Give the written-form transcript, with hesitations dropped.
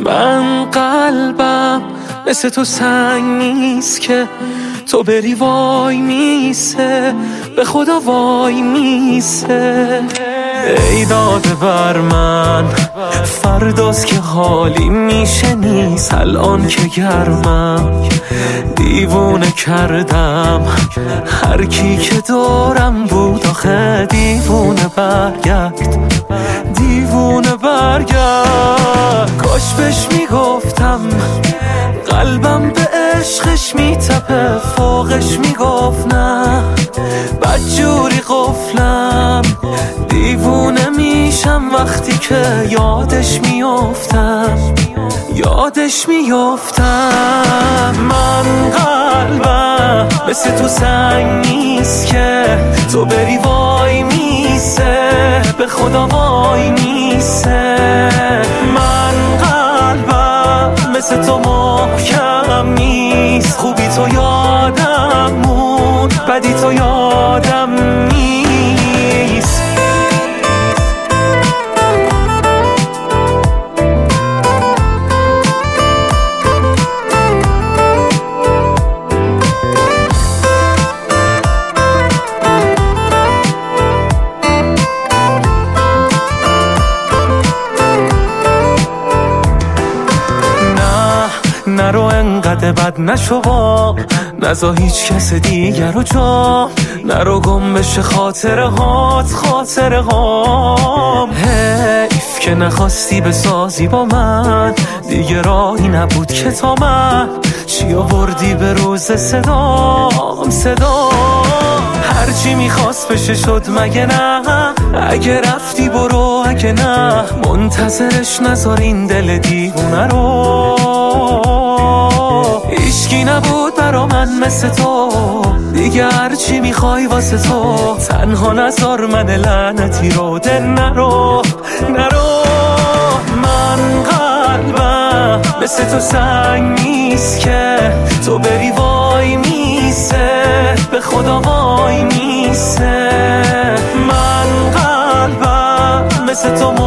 من قلبم مثل تو سنگ نیست که تو بری وای میسه، به خدا وای میسه. ای داده بر من فرداست که حالی میشه نیست، الان که گرمم دیوونه کردم هر کی که دورم بود. آخه دیوونه برگرد، دیوونه برگرد. کاش بهش میگفتم قلبم به عشقش میتپه، فوقش میگفت نه بدجوری قفلم. دیوونه میشم وقتی که یادش میافتم، یادش میافتم. من قلبم مثل تو سنگ نیست که تو بری وای میسه، به خدا وای میسه. من قلبم مثل تو محکم نیست، خوبی تو یادم مون، بدی تو یادم نیست. نرو انقدر بد نشو با، نزا هیچ کس دیگر رو جا، نرو گم بشه خاطره هات، خاطره هام. حیف که نخواستی بسازی با من، دیگه راهی نبود که تا من چی آوردی به روز صدام، صدام. هرچی میخواست بشه شد مگه نه؟ اگه رفتی برو، اگه نه منتظرش نذار این دل دیوونه رو. هیچکی نبود برا من مثل تو، دیگه هرچی میخوای واسه تو. تنها نذار من لعنتی رو، دل نرو نرو. من قلبم مثل تو سنگ نیست که تو بری وای میسه، به خدا وای میسه. من قلبم مثل تو